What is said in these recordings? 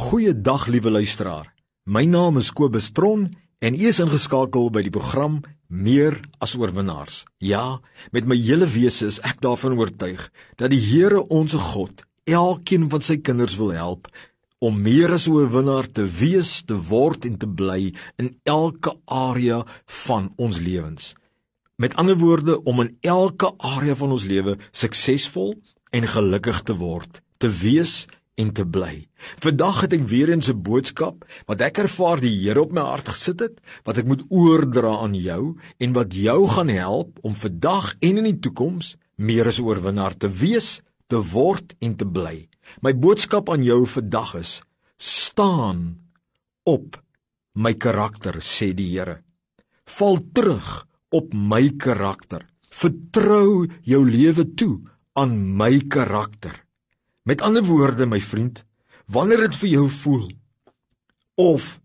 Goeiedag, liewe luisteraar. My naam is Kobus Tron en u is ingeskakel by die program Meer as Oorwinnaars. Ja, met my hele wese is ek daarvan oortuig dat die Here ons God elkeen van sy kinders wil help om meer as 'n oorwinnaar te wees, te word en te bly in elke area van ons lewens. Met ander woorde, om in elke area van ons lewe suksesvol en gelukkig te word, te wees en te bly. Vandag het ek weer eens 'n boodskap wat ek ervaar die Here op my hart gesit het, wat ek moet oordra aan jou en wat jou gaan help om vandag en in die toekoms meer as 'n oorwinnaar te wees, te word en te bly. My boodskap aan jou vandag is: staan op my karakter, sê die Here. Val terug op my karakter. Vertrou jou lewe toe aan my karakter. Met ander woorde, my vriend, wanneer dit vir jou voel of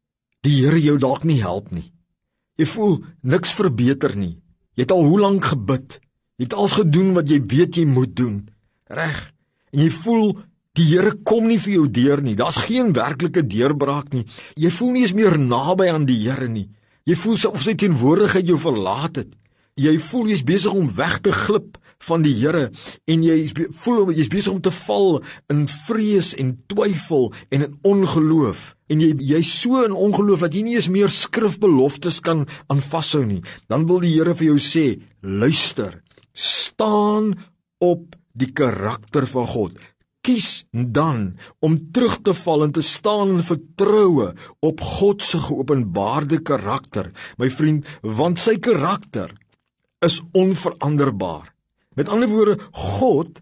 die Here jou dalk nie help nie, jy voel niks verbeter nie, jy het al hoe lank gebid, jy het alles gedoen wat jy weet jy moet doen, reg, en jy voel die Here kom nie vir jou deur nie, daar's geen werklike deurbraak nie, jy voel nie eens meer naby aan die Here nie, jy voel of sy teenwoordigheid jou verlaat het, jy voel jy's besig om weg te glip van die Here en jy voel jy's besig om te val in vrees en twyfel en in ongeloof en jy's so in ongeloof dat jy nie eens meer skrifbeloftes kan aan vashou nie. Dan wil die Here vir jou sê, luister, staan op die karakter van God. Kies dan om terug te val en te staan in vertroue op God se geopenbaarde karakter, my vriend, want sy karakter is onveranderbaar. Met ander woorde, God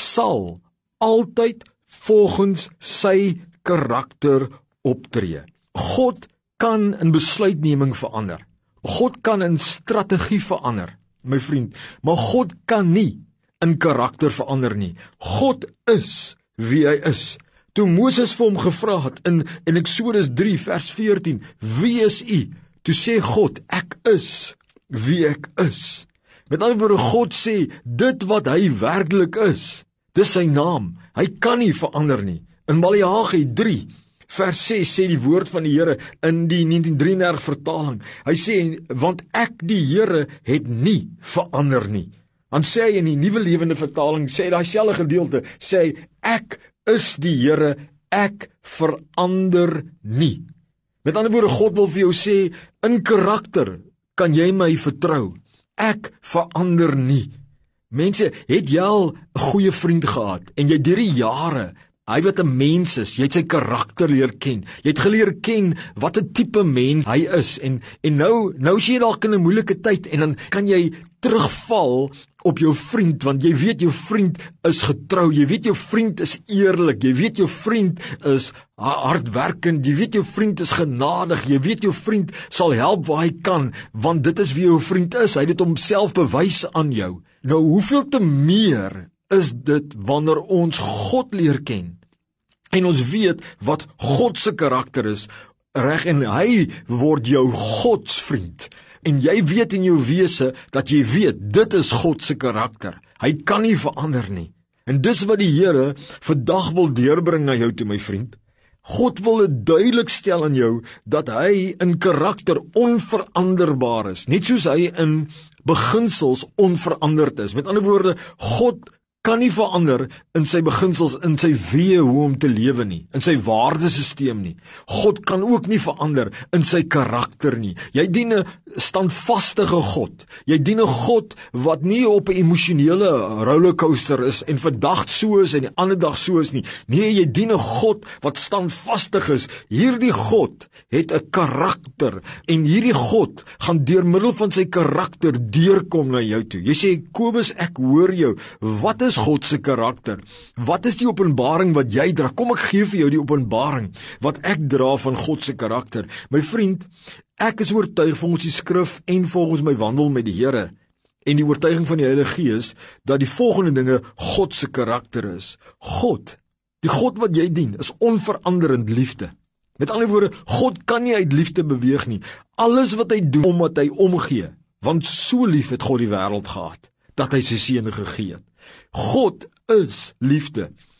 sal altyd volgens sy karakter optree. God kan in besluitneming verander. God kan in strategie verander, my vriend, maar God kan nie in karakter verander nie. God is wie hy is. Toe Moses vir hom gevra het in Eksodus 3 vers 14, wie is u? Toe sê God, ek is wie ek is. Met ander woorde, God sê, dit wat hy werklik is, dis sy naam, hy kan nie verander nie. In Maleagi 3 vers 6 sê die woord van die Here in die 1933 vertaling, hy sê, want ek die Here het nie verander nie. Dan sê hy in die Nuwe Lewende vertaling, sê daai selfde gedeelte, sê hy, ek is die Here, ek verander nie. Met ander woorde, God wil vir jou sê, in karakter kan jy my vertrou. Ek verander nie. Mense, het jy al 'n goeie vriend gehad en jy deur die jare, hy wat 'n mens is, jy het sy karakter leer ken. Jy het geleer ken wat 'n tipe mens hy is en nou is jy dalk in 'n moeilike tyd en dan kan jy terugval op jou vriend, want jy weet jou vriend is getrou, jy weet jou vriend is eerlik, jy weet jou vriend is hardwerkend, jy weet jou vriend is genadig, jy weet jou vriend sal help waar hy kan, want dit is wie jou vriend is, hy het dit homself bewys aan jou. Nou, hoeveel te meer is dit wanneer ons God leer ken, en ons weet wat God se karakter is, reg, en hy word jou godsvriend. En jy weet in jou wese, dat jy weet, dit is God se karakter. Hy kan nie verander nie. En dis wat die Here vandag wil deurbring na jou toe, my vriend. God wil dit duidelik stel aan jou, dat hy in karakter onveranderbaar is, net soos hy in beginsels onveranderd is. Met ander woorde, God kan nie verander in sy beginsels, in sy weë hoe om te lewe nie, in sy waardesisteem nie. God kan ook nie verander in sy karakter nie. Jy dien 'n standvastige God. Jy dien 'n God wat nie op 'n emosionele rollercoaster is en vandag so is en die ander dag so is nie. Nee, jy dien 'n God wat standvastig is. Hierdie God het 'n karakter en hierdie God gaan deur middel van sy karakter deurkom na jou toe. Jy sê, Kobus, ek hoor jou. Wat is God se karakter? Wat is die openbaring wat jy dra? Kom, ek gee vir jou die openbaring wat ek dra van God se karakter. My vriend, ek is oortuig volgens die skrif en volgens my wandel met die Here en die oortuiging van die Heilige Gees dat die volgende dinge God se karakter is. God, die God wat jy dien, is onveranderend liefde. Met ander woorde, God kan nie uit liefde beweeg nie. Alles wat hy doen, omdat hy omgee, want so lief het God die wêreld gehad, dat hy sy seun gegee het. God is liefde.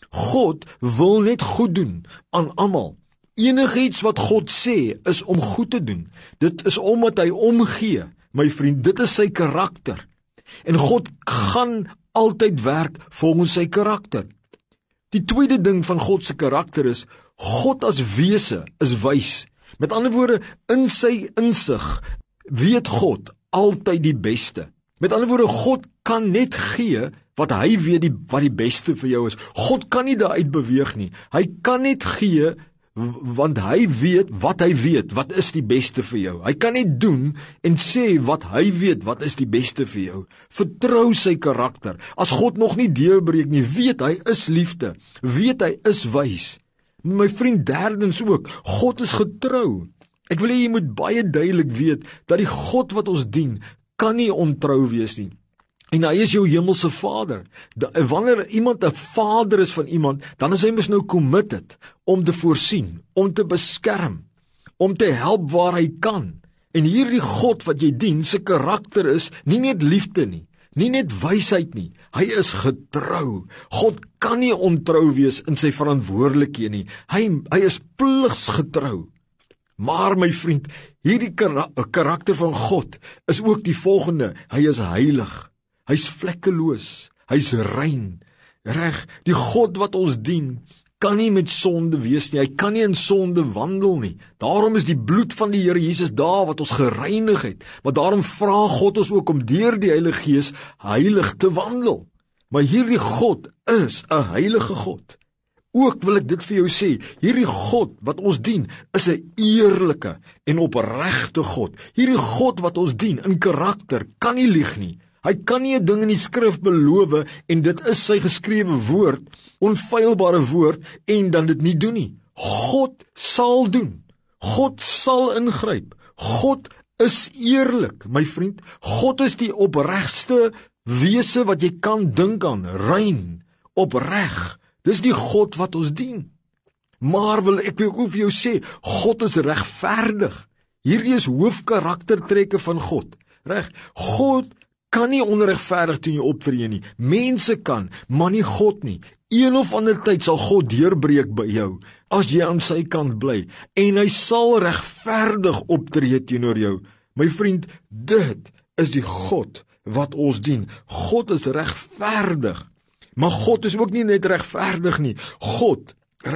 God wil net goed doen aan almal. Enigiets wat God sê, is om goed te doen. Dit is omdat hy omgee, my vriend, dit is sy karakter. En God gaan altyd werk volgens sy karakter. Die tweede ding van God se karakter is, God as wese is wys. Met ander woorde, in sy insig weet God altyd die beste. Met ander woorde, God kan net gee wat hy weet wat die beste vir jou is. God kan nie daaruit beweeg nie. Hy kan net gee want hy weet, wat is die beste vir jou. Hy kan net doen en sê wat hy weet, wat is die beste vir jou. Vertrou sy karakter. As God nog nie deurbreek nie, weet hy is liefde, weet hy is wys. My vriend, derdens ook, God is getrou. Ek wil hê jy moet baie duidelik weet, dat die God wat ons dien, kan nie ontrou wees nie. En hy is jou hemelse Vader. Wanneer iemand 'n vader is van iemand, dan is hy mos nou committed om te voorsien, om te beskerm, om te help waar hy kan. En hierdie God wat jy dien, sy karakter is nie net liefde nie, nie net wysheid nie, hy is getrou. God kan nie ontrou wees in sy verantwoordelikhede nie. Hy is pligsgetrou. Maar my vriend, hierdie karakter van God is ook die volgende: hy is heilig. Hy's vlekkeloos, hy's rein, reg. Die God wat ons dien, kan nie met sonde wees nie, hy kan nie in sonde wandel nie. Daarom is die bloed van die Here Jesus daar wat ons gereinig het. Maar daarom vra God ons ook om deur die Heilige Gees heilig te wandel. Maar hierdie God is 'n heilige God. Ook wil ek dit vir jou sê, hierdie God wat ons dien, is 'n eerlike en opregte God. Hierdie God wat ons dien in karakter kan nie lieg nie. Hy kan nie 'n ding in die skrif beloof en dit is sy geskrewe woord, onfeilbare woord, en dan dit nie doen nie. God sal doen. God sal ingryp. God is eerlik, my vriend. God is die opregste wese wat jy kan dink aan, rein, opreg. Dis die God wat ons dien. Maar ek wil ook vir jou sê, God is regverdig. Hierdie is hoofkaraktertrekke van God. Reg? God kan nie onregverdig teen jou optree nie. Mense kan, maar nie God nie. Een of ander tyd sal God deurbreek by jou, as jy aan sy kant bly, en hy sal regverdig optree teenoor jou. My vriend, dit is die God wat ons dien. God is regverdig. Maar God is ook nie net regverdig nie. God,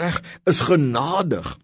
is genadig.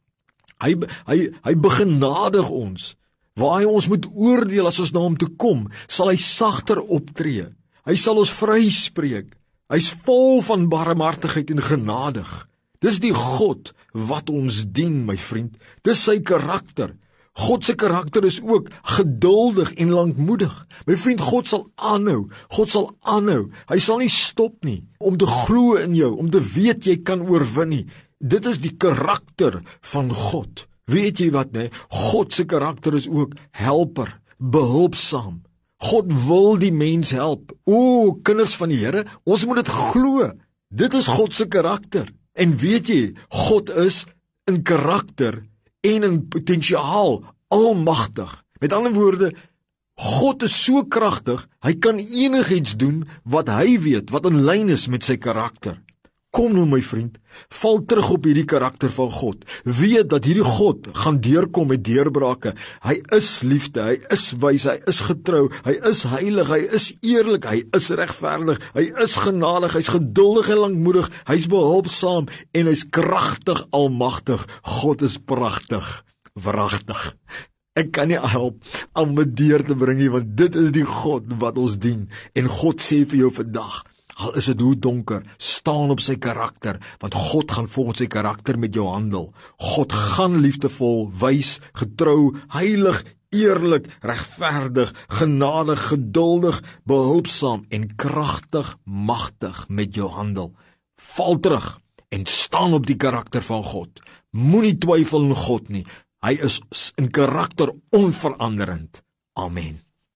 Hy begenadig ons. Waar hy ons moet oordeel as ons na hom toe kom, sal hy sagter optree. Hy sal ons vryspreek. Hy's vol van barmhartigheid en genadig. Dis die God wat ons dien, my vriend. Dis sy karakter. God se karakter is ook geduldig en lankmoedig. My vriend, God sal aanhou. God sal aanhou. Hy sal nie stop nie om te glo in jou, om te weet jy kan oorwin nie. Dit is die karakter van God. Weet jy wat, nee? God se karakter is ook helper, behulpsaam. God wil die mens help. Kinders van die Here, ons moet dit glo. Dit is God se karakter. En weet jy, God is in karakter en in potensiaal almagtig. Met ander woorde, God is so kragtig, hy kan enigiets doen wat hy weet, wat in lyn is met sy karakter. Kom nou my vriend, val terug op hierdie karakter van God. Weet dat hierdie God gaan deurkom met deurbrake. Hy is liefde, hy is wys, hy is getrou, hy is heilig, hy is eerlik, hy is regverdig, hy is genadig, hy's geduldig en lankmoedig, hy's behulpsaam en hy's kragtig, almagtig. God is pragtig, wragtig. Ek kan nie help om dit deur te bring nie, want dit is die God wat ons dien. En God sê vir jou vandag, al is dit hoe donker, staan op sy karakter, want God gaan volgens sy karakter met jou handel. God gaan liefdevol, wys, getrou, heilig, eerlik, regverdig, genadig, geduldig, behulpsaam en kragtig, magtig met jou handel. Val terug en staan op die karakter van God. Moenie twyfel in God nie. Hy is in karakter onveranderend. Amen.